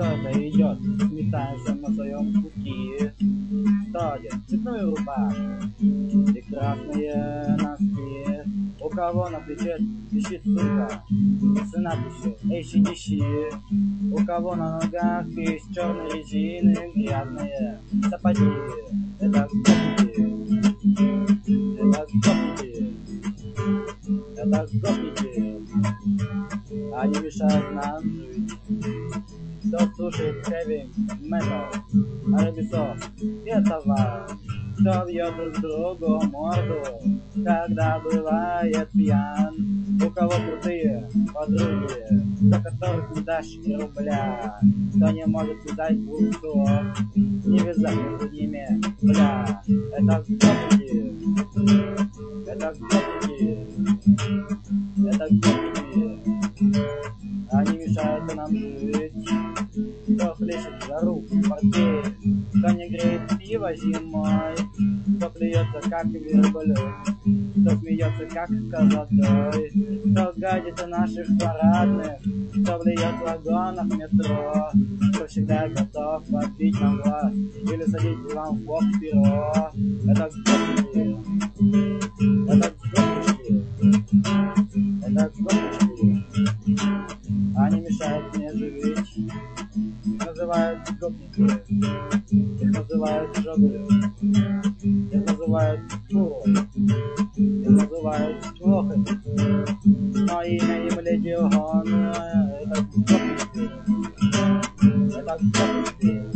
кто-то идет, метается на своем пути. Кто одет в цветную рубашку и красные носки? У кого на плече висит сумка с надписью ACDC? У кого на ногах из черной резины грязные сапоги? Это гопники, это гопники, это гопники. Они мешают нам жить. Кто слушает хэви метал, арабесов и товар? Кто бьет друг другу морду, когда бывает пьян? У кого крутые подруги, за которых не дашь и рубля? Кто не может связать двух слов, не вязать между ними, бля? Это гопники, это гопники, это гопники. Они мешают нам жить. Кто хлещет жару в портфеле, кто не греет пиво зимой, кто плюется как верблюд, кто смеется как козадой, кто гадит о наших парадных, кто влияет в вагонах метро, кто всегда готов подбить нам глаз или садить вам в бок перо. Это гопники, это гопнички, это гопнички. Они мешают мне жить. Их называют гопники, их называют жогли, их называют куру, их называют лохами, но имя им легион. Это гопники, это гопники.